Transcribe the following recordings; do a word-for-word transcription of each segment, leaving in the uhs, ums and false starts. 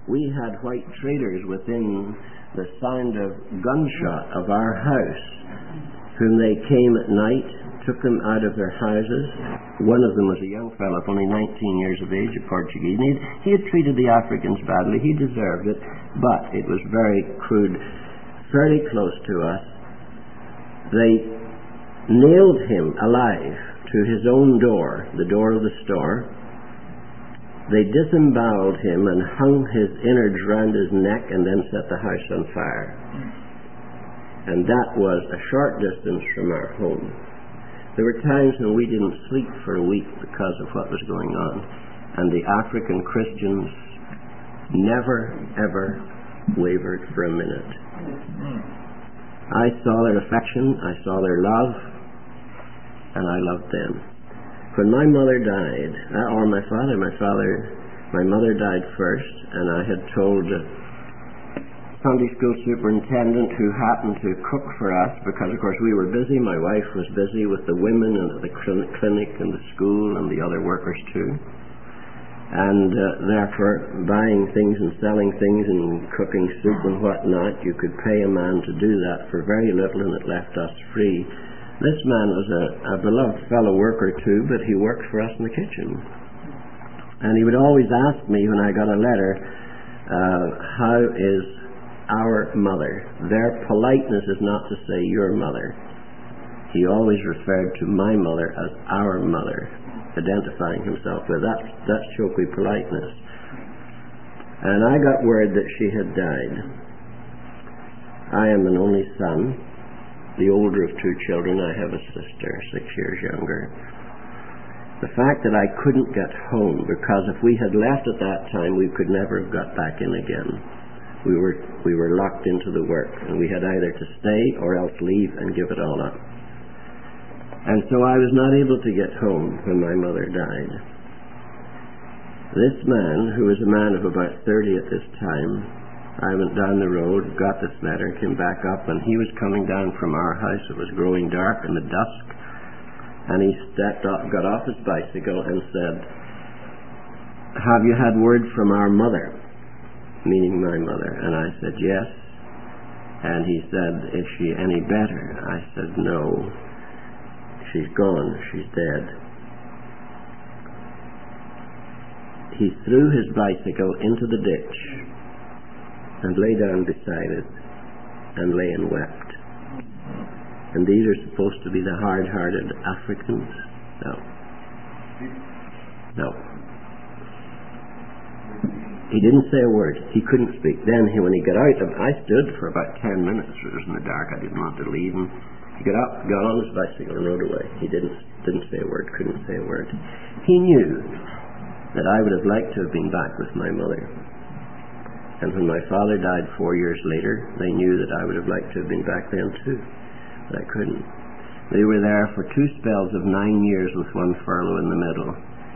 we had white traders within the sound of gunshot of our house, whom they came at night, took them out of their houses. One of them was a young fellow of only nineteen years of age, a Portuguese. And he, he had treated the Africans badly. He deserved it, but it was very crude. Fairly close to us, they nailed him alive to his own door, the door of the store. They disemboweled him and hung his innards round his neck and then set the house on fire. And that was a short distance from our home. There were times when we didn't sleep for a week because of what was going on. And the African Christians never, ever wavered for a minute. I saw their affection, I saw their love, and I loved them. When my mother died, or my father, my father, my mother died first, and I had told a Sunday school superintendent who happened to cook for us, because of course we were busy, my wife was busy with the women and the clinic and the school and the other workers too, and uh, therefore buying things and selling things and cooking soup and whatnot, you could pay a man to do that for very little, and it left us free. This man was a, a beloved fellow worker too, but he worked for us in the kitchen. And he would always ask me when I got a letter, uh, how is our mother? Their politeness is not to say your mother. He always referred to my mother as our mother, identifying himself with that. That's Chokwe politeness. And I got word that she had died. I am an only son, the older of two children. I have a sister, six years younger. The fact that I couldn't get home, because if we had left at that time, we could never have got back in again. We were we were locked into the work, and we had either to stay or else leave and give it all up. And so I was not able to get home when my mother died. This man, who was a man of about thirty at this time, I went down the road, got this letter, came back up, and he was coming down from our house. It was growing dark in the dusk, and he stepped off, got off his bicycle and said, "Have you had word from our mother?" Meaning my mother. And I said, "Yes." And he said, "Is she any better?" I said, "No. She's gone. She's dead." He threw his bicycle into the ditch and lay down beside it and lay and wept. And these are supposed to be the hard-hearted Africans? No. No. He didn't say a word. He couldn't speak. Then he, when he got out, I stood for about ten minutes. It was in the dark. I didn't want to leave him. He got up, got on his bicycle and rode away. He didn't didn't say a word, couldn't say a word. He knew that I would have liked to have been back with my mother. And when my father died four years later, they knew that I would have liked to have been back then too. But I couldn't. They were there for two spells of nine years with one furlough in the middle.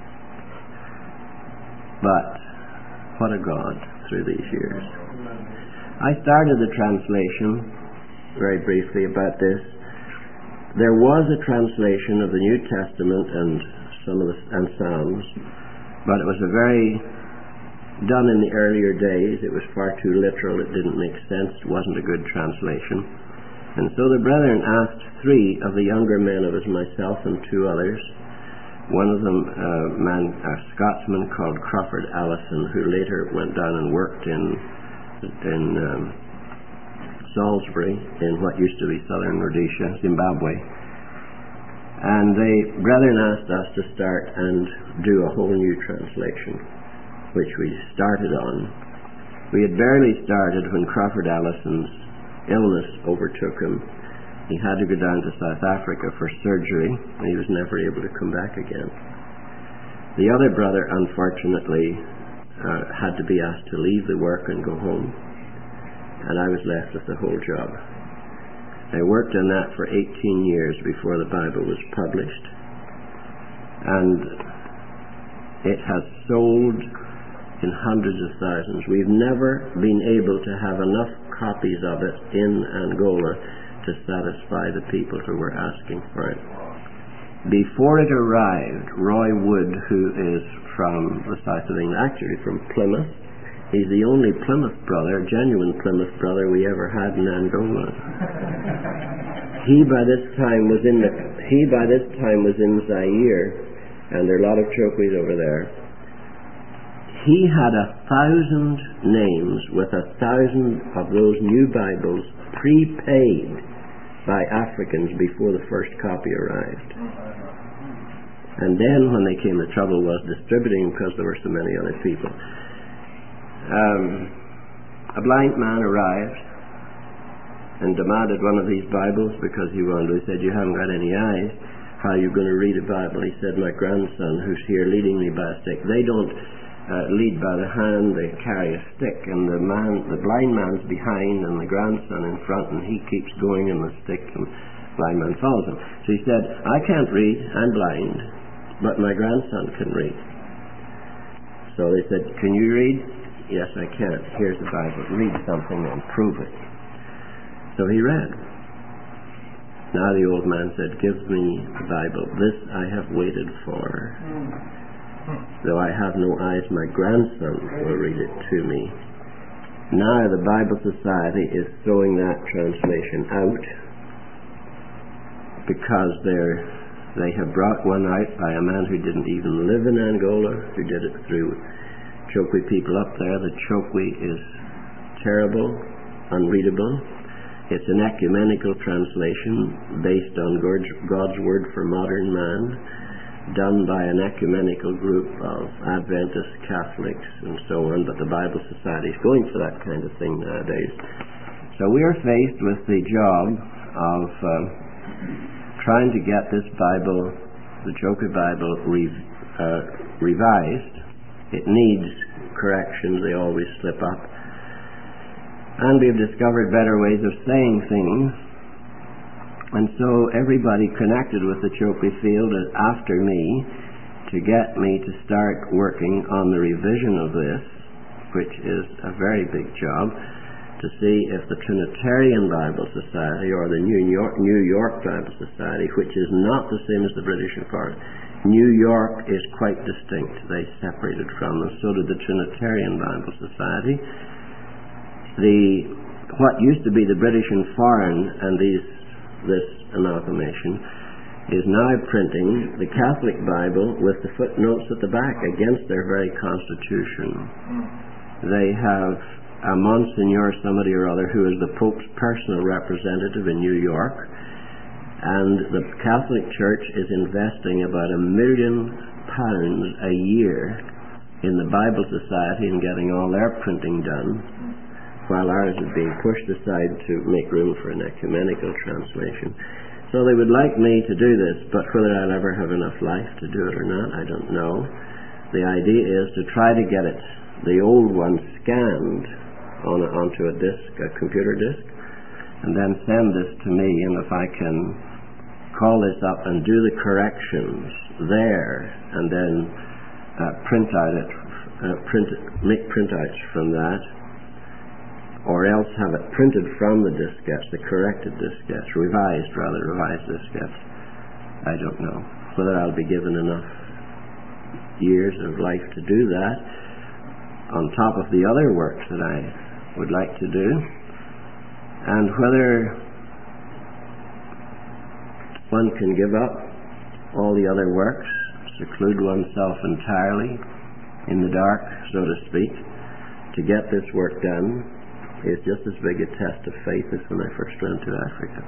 But what a God through these years. I started the translation very briefly about this. There was a translation of the New Testament and some of the and Psalms, but it was a very done in the earlier days. It was far too literal. It didn't make sense. It wasn't a good translation. And so the brethren asked three of the younger men of us, myself and two others. One of them, a man, a Scotsman called Crawford Allison, who later went down and worked in in um, Salisbury, in what used to be Southern Rhodesia, Zimbabwe. And the brethren asked us to start and do a whole new translation, which we started on. We had barely started when Crawford Allison's illness overtook him. He had to go down to South Africa for surgery, and he was never able to come back again. The other brother, unfortunately, uh, had to be asked to leave the work and go home, and I was left with the whole job. I worked on that for eighteen years before the Bible was published, and it has sold in hundreds of thousands. We've never been able to have enough copies of it in Angola to satisfy the people who were asking for it. Before it arrived, Roy Wood, who is from the south of England, actually from Plymouth, He's the only Plymouth brother, genuine Plymouth brother we ever had in Angola. He by this time was in the he by this time was in Zaire, and there are a lot of Chokwees over there. He had a thousand names with a thousand of those new Bibles prepaid by Africans before the first copy arrived. And then when they came, the trouble was distributing because there were so many other people. Um, a blind man arrived and demanded one of these Bibles because he wanted. He said, "You haven't got any eyes. How are you going to read a Bible?" He said, "My grandson, who's here leading me by a stick." They don't uh, lead by the hand; they carry a stick, and the man, the blind man's behind, and the grandson in front, and he keeps going in the stick, and the blind man follows him. So he said, "I can't read. I'm blind, but my grandson can read." So they said, "Can you read?" "Yes, I can. Here's the Bible. Read something and prove it." So he read. Now the old man said, "Give me the Bible. This I have waited for. Though I have no eyes, my grandson will read it to me." Now the Bible Society is throwing that translation out because they're, they have brought one out by a man who didn't even live in Angola, who did it through Chokwe people up there. The Chokwe is terrible, unreadable. It's an ecumenical translation based on God's Word for Modern Man, done by an ecumenical group of Adventists, Catholics, and so on, but the Bible Society is going for that kind of thing nowadays. So we are faced with the job of uh, trying to get this Bible, the Chokwe Bible, re- uh, revised. It needs corrections. They always slip up. And we have discovered better ways of saying things. And so everybody connected with the Chokwe field is after me to get me to start working on the revision of this, which is a very big job, to see if the Trinitarian Bible Society or the New York, New York Bible Society, which is not the same as the British Accord. New York is quite distinct. They separated from them. So did the Trinitarian Bible Society. The what used to be the British and Foreign and these this amalgamation is now printing the Catholic Bible with the footnotes at the back against their very constitution. They have a Monsignor somebody or other who is the Pope's personal representative in New York, and the Catholic Church is investing about a million pounds a year in the Bible Society and getting all their printing done, while ours is being pushed aside to make room for an ecumenical translation. So they would like me to do this, but whether I'll ever have enough life to do it or not, I don't know. The idea is to try to get it, the old one, scanned on a, onto a disk, a computer disk, and then send this to me, and if I can call this up and do the corrections there, and then uh, print out it, uh, print it, make printouts from that, or else have it printed from the diskettes, the corrected diskettes, revised rather, revised diskettes. I don't know whether I'll be given enough years of life to do that, on top of the other works that I would like to do, and whether one can give up all the other works, seclude oneself entirely in the dark, so to speak, to get this work done, is just as big a test of faith as when I first went to Africa.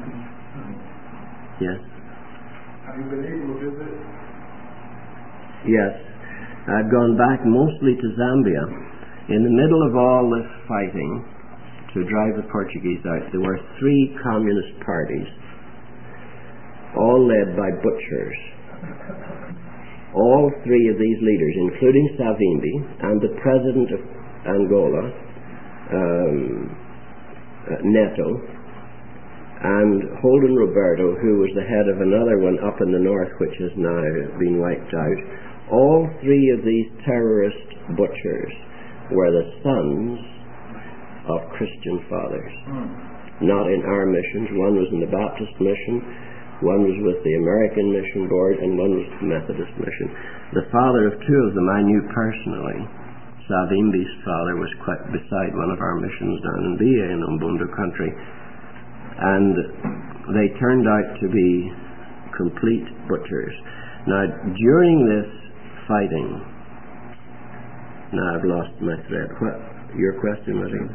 Yes? Have you been able to visit? Yes. I've gone back mostly to Zambia. In the middle of all this fighting to drive the Portuguese out, there were three communist parties, all led by butchers. All three of these leaders, including Savimbi and the president of Angola, Um, uh, Neto, and Holden Roberto, who was the head of another one up in the north which has now been wiped out. All three of these terrorist butchers were the sons of Christian fathers, not in our missions. One was in the Baptist mission, one was with the American Mission Board, and one was the Methodist mission. The father of two of them I knew personally. Savimbi's father was quite beside one of our missions down in Bia in Umbundu country, and they turned out to be complete butchers. Now, during this fighting, now I've lost my thread. What your question was? Did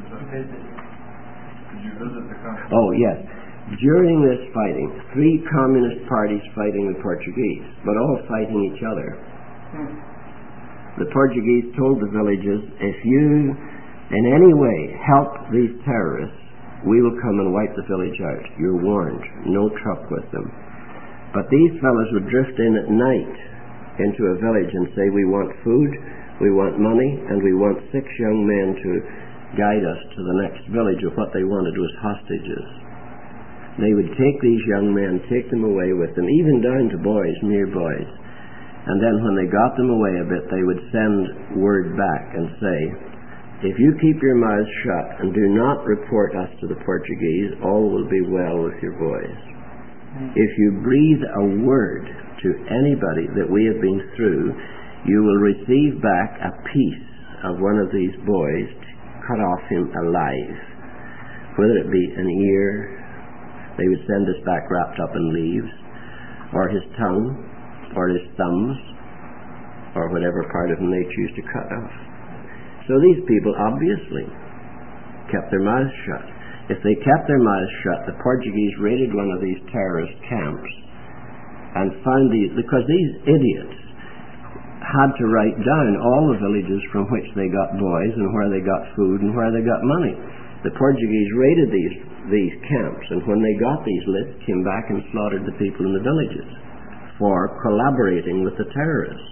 you visit the country? Oh, yes. During this fighting, three communist parties fighting the Portuguese, but all fighting each other. Hmm. The Portuguese told the villagers, if you in any way help these terrorists, we will come and wipe the village out. You're warned. No truck with them. But these fellows would drift in at night into a village and say, we want food, we want money, and we want six young men to guide us to the next village. Of what they wanted was hostages. They would take these young men, take them away with them, even down to boys, mere boys. And then when they got them away a bit, they would send word back and say, if you keep your mouths shut and do not report us to the Portuguese, all will be well with your boys. If you breathe a word to anybody that we have been through, you will receive back a piece of one of these boys, cut off him alive. Whether it be an ear, they would send us back wrapped up in leaves, or his tongue, or his thumbs, or whatever part of him they choose to cut off. So these people obviously kept their mouths shut. If they kept their mouths shut, the Portuguese raided one of these terrorist camps and found these, because these idiots had to write down all the villages from which they got boys and where they got food and where they got money. The Portuguese raided these these camps, and when they got these lists, came back and slaughtered the people in the villages for collaborating with the terrorists.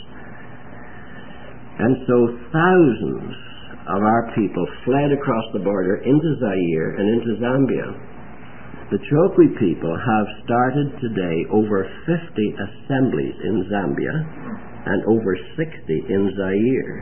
And so thousands of our people fled across the border into Zaire and into Zambia. The Chokwe people have started today over fifty assemblies in Zambia and over sixty in Zaire.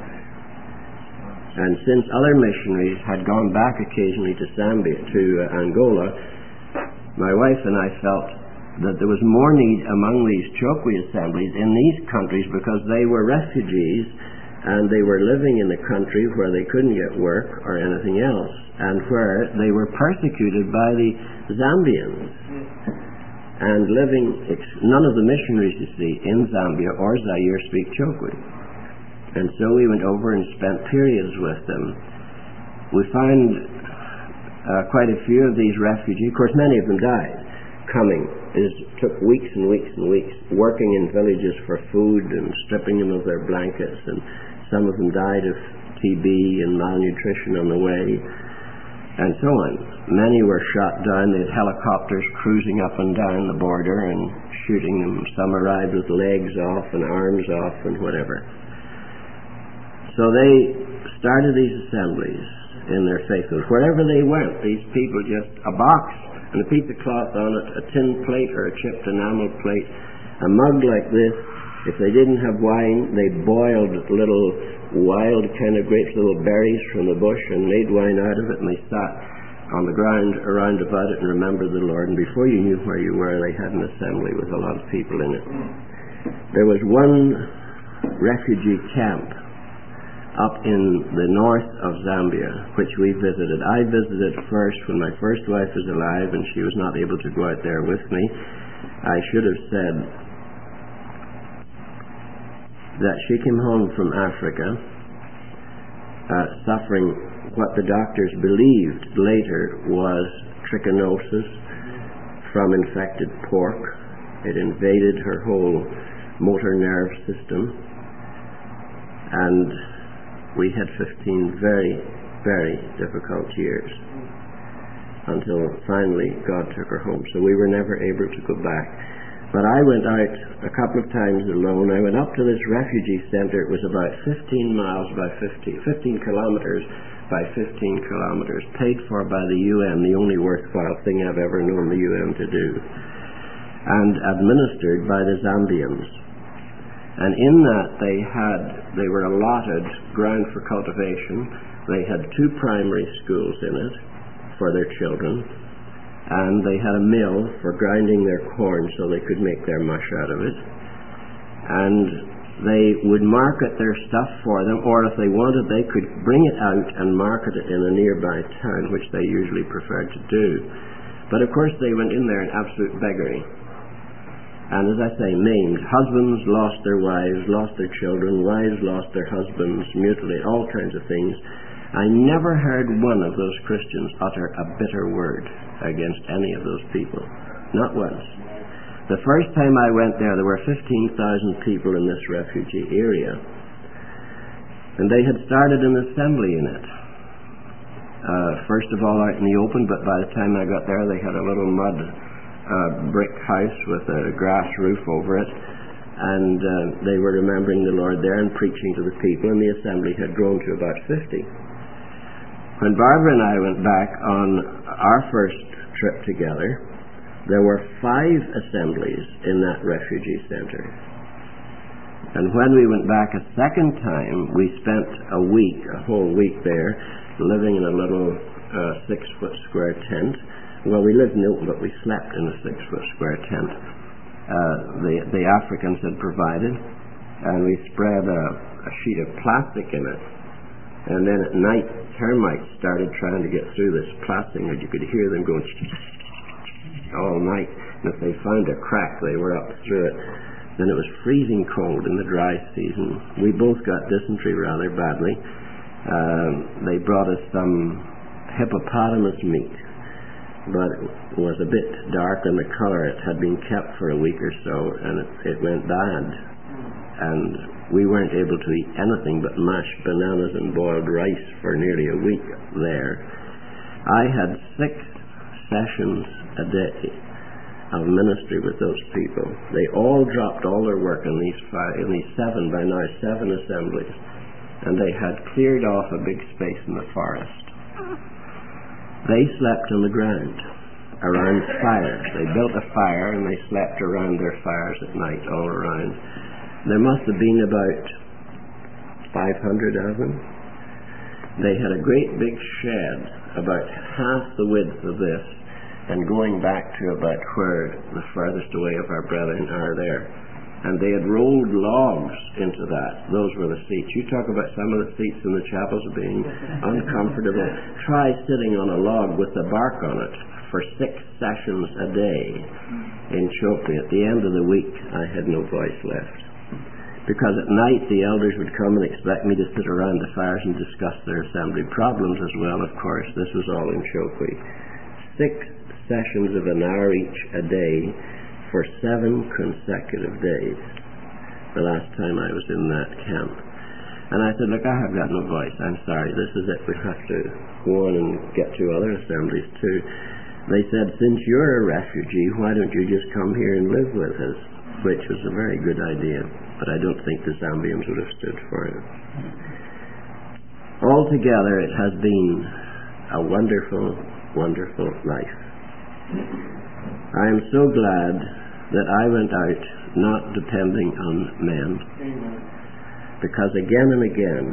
And since other missionaries had gone back occasionally to Zambia, to uh, Angola, my wife and I felt that there was more need among these Chokwe assemblies in these countries because they were refugees and they were living in a country where they couldn't get work or anything else, and where they were persecuted by the Zambians. And living, none of the missionaries, you see, in Zambia or Zaire speak Chokwe. And so we went over and spent periods with them. We found uh, quite a few of these refugees. Of course, many of them died. Coming is took weeks and weeks and weeks, working in villages for food and stripping them of their blankets. And some of them died of T B and malnutrition on the way, and so on. Many were shot down. They had helicopters cruising up and down the border and shooting them. Some arrived with legs off and arms off and whatever. So they started these assemblies in their faithfulness. Wherever they went, these people just, a box and a piece of cloth on it, a tin plate or a chipped enamel plate, a mug like this. If they didn't have wine, they boiled little wild kind of grapes, little berries from the bush, and made wine out of it, and they sat on the ground around about it and remembered the Lord. And before you knew where you were, they had an assembly with a lot of people in it. There was one refugee camp up in the north of Zambia, which we visited. I visited first when my first wife was alive, and she was not able to go out there with me. I should have said that she came home from Africa uh, suffering what the doctors believed later was trichinosis from infected pork. It invaded her whole motor nerve system, and we had fifteen very, very difficult years until finally God took her home. So we were never able to go back. But I went out a couple of times alone. I went up to this refugee center. It was about fifteen miles by fifteen, fifteen kilometers by fifteen kilometers, paid for by the U N, the only worthwhile thing I've ever known the U N to do, and administered by the Zambians. And in that they had, they were allotted ground for cultivation. They had two primary schools in it for their children, and they had a mill for grinding their corn so they could make their mush out of it. And they would market their stuff for them, or if they wanted, they could bring it out and market it in a nearby town, which they usually preferred to do. But of course they went in there in absolute beggary. And as I say, maimed. Husbands lost their wives, lost their children, wives lost their husbands, mutilated, all kinds of things. I never heard one of those Christians utter a bitter word against any of those people. Not once. The first time I went there, there were fifteen thousand people in this refugee area. And they had started an assembly in it. Uh, first of all out in the open, but by the time I got there, they had a little mud uh, brick house with a grass roof over it. And uh, they were remembering the Lord there and preaching to the people, and the assembly had grown to about fifty. When Barbara and I went back on our first trip together, there were five assemblies in that refugee center. And when we went back a second time, we spent a week, a whole week there, living in a little uh, six-foot square tent. Well, we lived in the open, but we slept in a six-foot square tent. Uh, the, the Africans had provided, and we spread a, a sheet of plastic in it. And then at night, termites started trying to get through this plastic, and you could hear them going all night, and if they found a crack, they were up through it. Then it was freezing cold in the dry season. We both got dysentery rather badly. Um, they brought us some hippopotamus meat, but it was a bit dark in the color. It had been kept for a week or so, and it, it went bad. And we weren't able to eat anything but mashed bananas and boiled rice for nearly a week there. I had six sessions a day of ministry with those people. They all dropped all their work in these five, in these seven, by now seven assemblies, and they had cleared off a big space in the forest. They slept on the ground around fires. They built a fire and they slept around their fires at night all around. There must have been about five hundred of them. They had a great big shed about half the width of this, and going back to about where the furthest away of our brethren are there. And they had rolled logs into that. Those were the seats. You talk about some of the seats in the chapels being uncomfortable. Try sitting on a log with the bark on it for six sessions a day in Chopie. At the end of the week, I had no voice left. Because at night the elders would come and expect me to sit around the fires and discuss their assembly problems as well, of course. This was all in Chopie. Six sessions of an hour each a day for seven consecutive days, the last time I was in that camp. And I said, look, I have got no voice. I'm sorry. This is it. We have to go on and get to other assemblies too. They said, since you're a refugee, why don't you just come here and live with us? Which was a very good idea, but I don't think the Zambians would have stood for it. Altogether, it has been a wonderful, wonderful life. I am so glad that I went out not depending on men, because again and again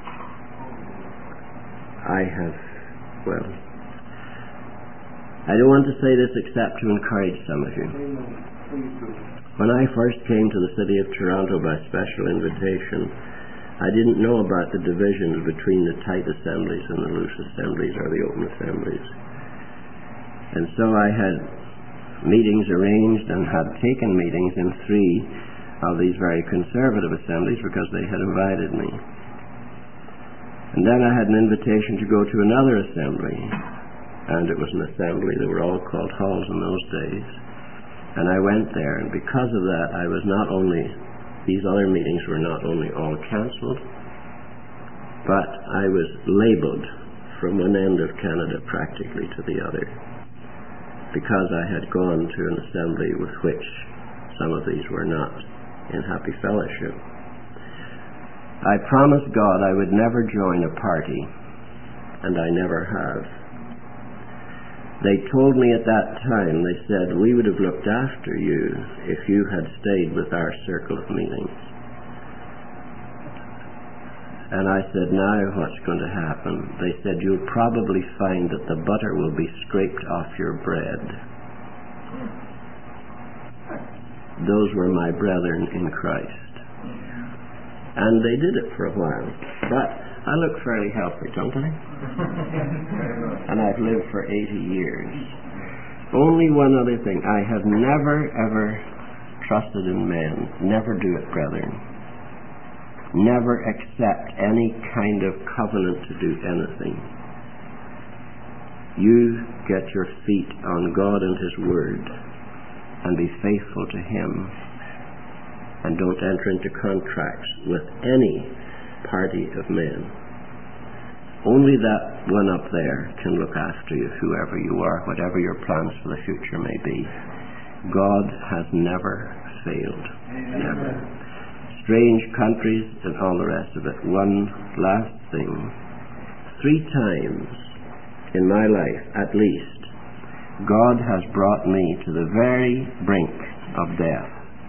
I have, well, I don't want to say this except to encourage some of you. When I first came to the city of Toronto by special invitation, I didn't know about the divisions between the tight assemblies and the loose assemblies or the open assemblies. And so I had meetings arranged and had taken meetings in three of these very conservative assemblies because they had invited me. And then I had an invitation to go to another assembly, and it was an assembly. They were all called halls in those days. And I went there, and because of that, I was not only, these other meetings were not only all cancelled, but I was labelled from one end of Canada practically to the other, because I had gone to an assembly with which some of these were not in happy fellowship. I promised God I would never join a party, and I never have. They told me at that time, they said, we would have looked after you if you had stayed with our circle of meetings. And I said, now what's going to happen? They said, you'll probably find that the butter will be scraped off your bread. Those were my brethren in Christ. And they did it for a while. But I look fairly healthy, don't I? And I've lived for eighty years. Only one other thing. I have never, ever trusted in men. Never do it, brethren. Never accept any kind of covenant to do anything. You get your feet on God and His Word and be faithful to Him, and don't enter into contracts with any party of men. Only that one up there can look after you, whoever you are, whatever your plans for the future may be. God has never failed. Never. Strange countries and all the rest of it. One last thing. Three times in my life, at least, God has brought me to the very brink of death.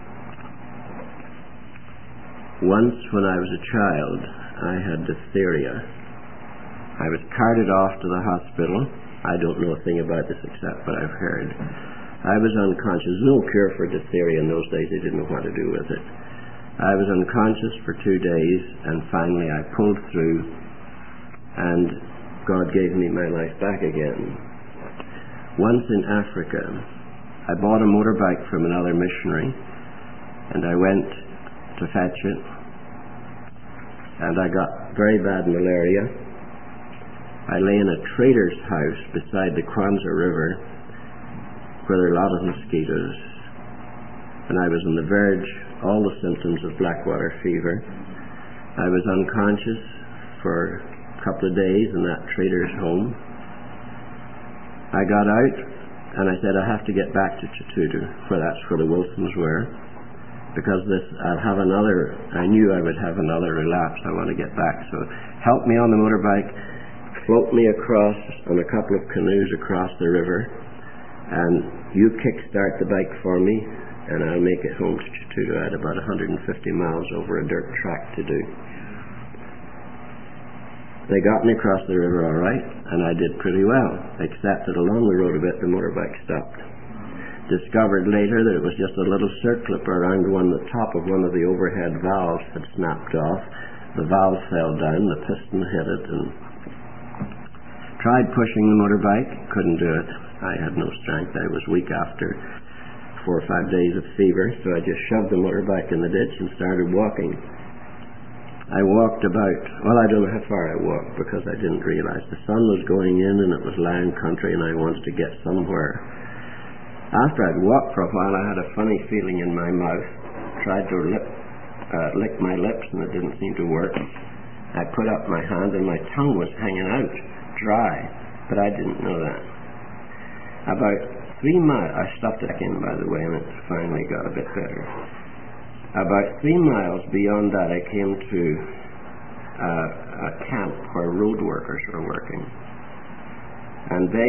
Once when I was a child, I had diphtheria. I was carted off to the hospital. I don't know a thing about this except what I've heard. I was unconscious. No cure for diphtheria in those days. They didn't know what to do with it. I was unconscious for two days, and finally I pulled through, and God gave me my life back again. Once in Africa, I bought a motorbike from another missionary, and I went to fetch it, and I got very bad malaria. I lay in a trader's house beside the Kwanzaa River, where there are a lot of mosquitoes, and I was on the verge, all the symptoms of blackwater fever. I was unconscious for a couple of days in that trader's home. I got out, and I said, I have to get back to Chitutu, for that's where the Wilsons were, because this, I'll have another, I knew I would have another relapse. I want to get back. So help me on the motorbike, float me across on a couple of canoes across the river, and you kickstart the bike for me, and I'll make it home to Chitutu. I had about one hundred fifty miles over a dirt track to do. They got me across the river all right, and I did pretty well, except that along the road a bit the motorbike stopped. Discovered later that it was just a little circlip around one, the top of one of the overhead valves had snapped off. The valve fell down, the piston hit it, and tried pushing the motorbike, couldn't do it. I had no strength. I was weak after four or five days of fever, so I just shoved the motorbike in the ditch and started walking. I walked about, well, I don't know how far I walked, because I didn't realize the sun was going in and it was land country and I wanted to get somewhere. After I'd walked for a while, I had a funny feeling in my mouth. Tried to lip, uh, lick my lips and it didn't seem to work. I put up my hand and my tongue was hanging out, dry, but I didn't know that. About three miles, I stopped it again, by the way, and it finally got a bit better. About three miles beyond that, I came to uh, a camp where road workers were working. And they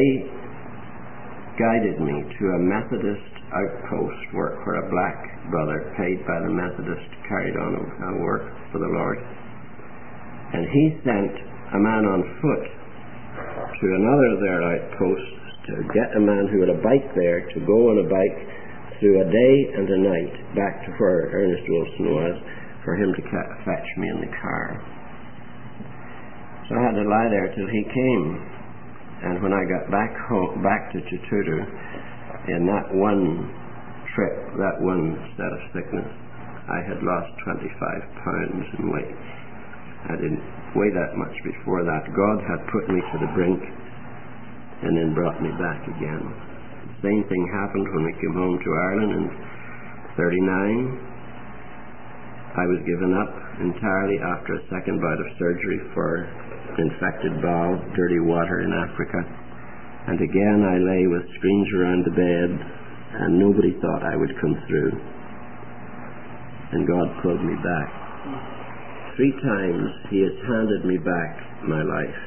guided me to a Methodist outpost work where a black brother paid by the Methodist carried on a work for the Lord. And he sent a man on foot to another of their outposts to get a man who had a bike there to go on a bike through a day and a night back to where Ernest Wilson was, for him to ca- fetch me in the car. So I had to lie there till he came. And when I got back home, back to Chitutu, in that one trip, that one set of sickness, I had lost twenty-five pounds in weight. I didn't weigh that much before that. God had put me to the brink and then brought me back again. The same thing happened when we came home to Ireland in thirty-nine. I was given up entirely after a second bout of surgery for infected bowel, dirty water in Africa. And again I lay with screens around the bed, and nobody thought I would come through. And God pulled me back. Three times He has handed me back my life,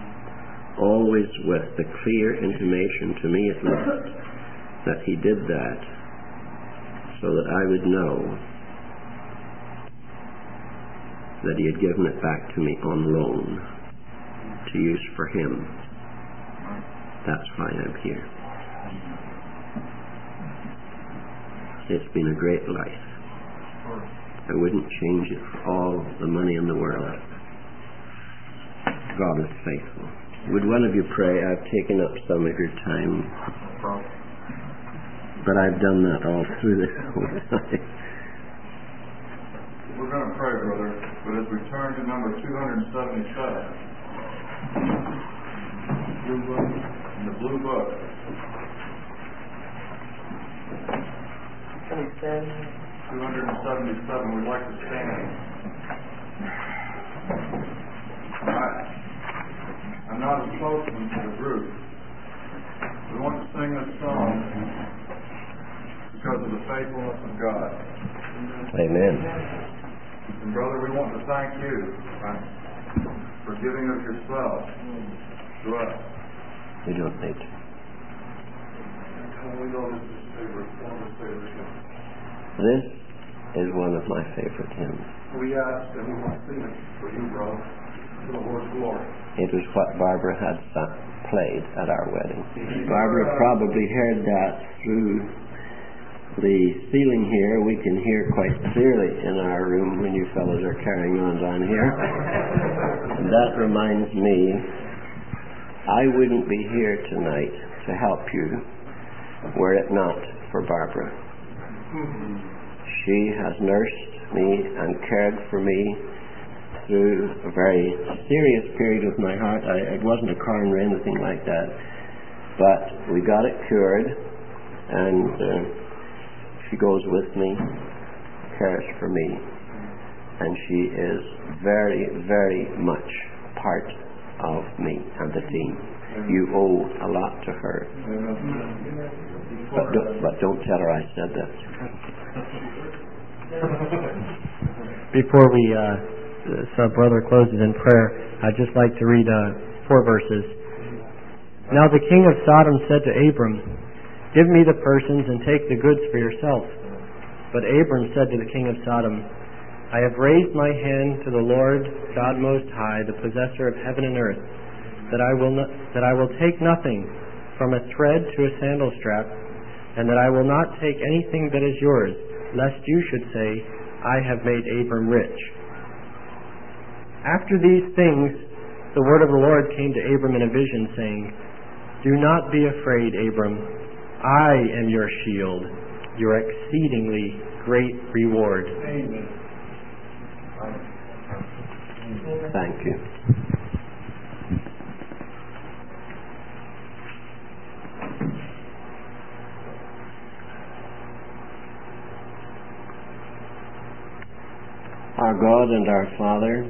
always with the clear intimation, to me at least, that He did that so that I would know that He had given it back to me on loan to use for Him. That's why I'm here. It's been a great life. I wouldn't change it for all the money in the world. God is faithful. Would one of you pray? I've taken up some of your time, but I've done that all through this whole time. We're going to pray, brother, but as we turn to number two seventy-seven, blue book, in the blue book, two seventy-seven, we'd like to stand. All right. I'm not a spokesman for the group. We want to sing this song because of the faithfulness of God. Amen. And brother, we want to thank you right, for giving of yourself to us. You don't need to. We know this is favorite, one of his favorite hymns. This is one of my favorite hymns. We ask and we want to sing it for you, brother, to the Lord's glory. It was what Barbara had played at our wedding. Barbara probably heard that through the ceiling here. We can hear quite clearly in our room when you fellows are carrying on down here. And that reminds me, I wouldn't be here tonight to help you were it not for Barbara. She has nursed me and cared for me through a very serious period of my heart. I, it wasn't a coronary or anything like that, but we got it cured, and uh, she goes with me, cares for me, and she is very, very much part of me and the team. You owe a lot to her, but don't, but don't tell her I said that. Before we uh, this uh, brother closes in prayer, I'd just like to read uh, four verses. Now the king of Sodom said to Abram, "Give me the persons and take the goods for yourself." But Abram said to the king of Sodom, "I have raised my hand to the Lord God Most High, the possessor of heaven and earth, that I will not, that I will take nothing from a thread to a sandal strap, and that I will not take anything that is yours, lest you should say, I have made Abram rich." After these things, the word of the Lord came to Abram in a vision, saying, "Do not be afraid, Abram. I am your shield, your exceedingly great reward." Amen. Thank you. Our God and our Father,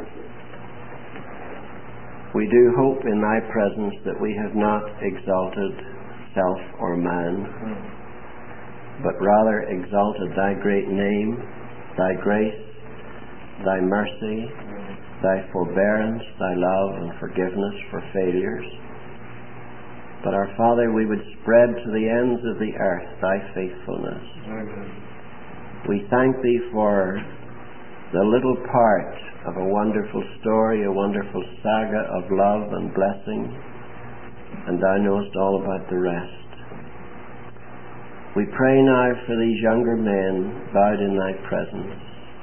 we do hope in Thy presence that we have not exalted self or man, but rather exalted Thy great name, Thy grace, Thy mercy, Thy forbearance, Thy love and forgiveness for failures. But our Father, we would spread to the ends of the earth Thy faithfulness. We thank Thee for the little part of a wonderful story, a wonderful saga of love and blessing, and Thou knowest all about the rest. We pray now for these younger men bowed in Thy presence.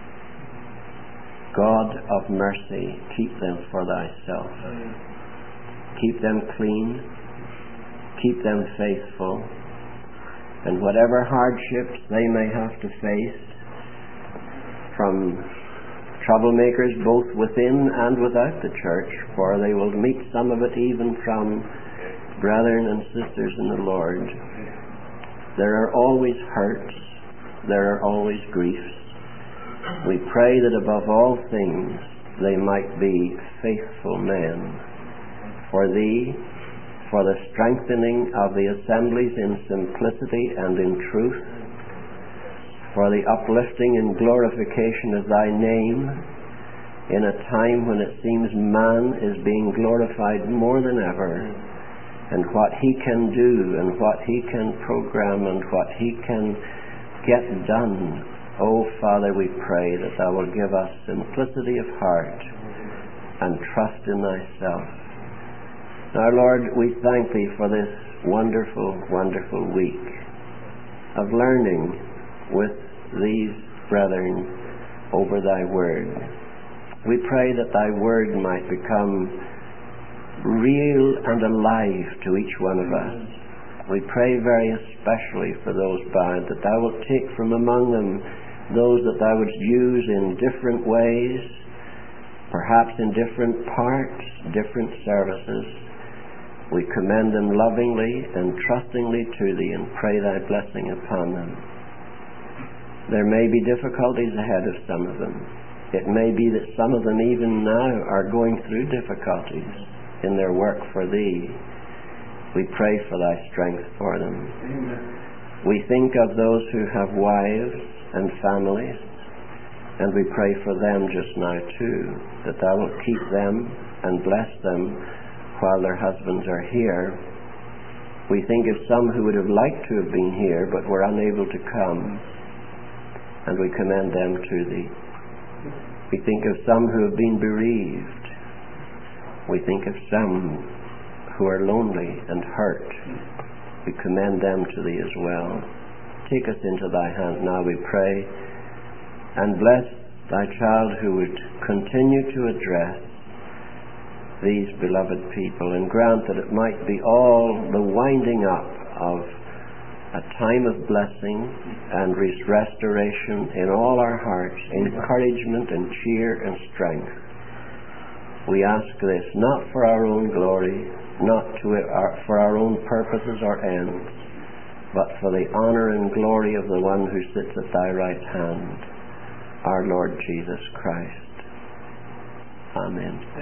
God of mercy, keep them for Thyself. Keep them clean, keep them faithful, and whatever hardships they may have to face, from troublemakers both within and without the church, for they will meet some of it even from brethren and sisters in the Lord. There are always hurts, there are always griefs. We pray that above all things they might be faithful men for Thee, for the strengthening of the assemblies in simplicity and in truth, for the uplifting and glorification of Thy name in a time when it seems man is being glorified more than ever, and what he can do and what he can program and what he can get done. Oh Father, we pray that Thou will give us simplicity of heart and trust in Thyself. Now Lord, we thank Thee for this wonderful, wonderful week of learning with these brethren over thy word. We pray that thy word might become real and alive to each one of us. We pray very especially for those bound, that thou wilt take from among them those that thou wouldst use in different ways, perhaps in different parts, different services. We commend them lovingly and trustingly to thee and pray thy blessing upon them. There may be difficulties ahead of some of them. It may be that some of them even now are going through difficulties in their work for thee. We pray for thy strength for them. Amen. We think of those who have wives and families, and we pray for them just now too, that thou wilt keep them and bless them while their husbands are here. We think of some who would have liked to have been here but were unable to come, and we commend them to thee. We think of some who have been bereaved. We think of some who are lonely and hurt. We commend them to thee as well. Take us into thy hand now, we pray, and bless thy child who would continue to address these beloved people, and grant that it might be all the winding up of a time of blessing and restoration in all our hearts, encouragement and cheer and strength. We ask this not for our own glory, not to our, for our own purposes or ends, but for the honor and glory of the one who sits at thy right hand, our Lord Jesus Christ. Amen.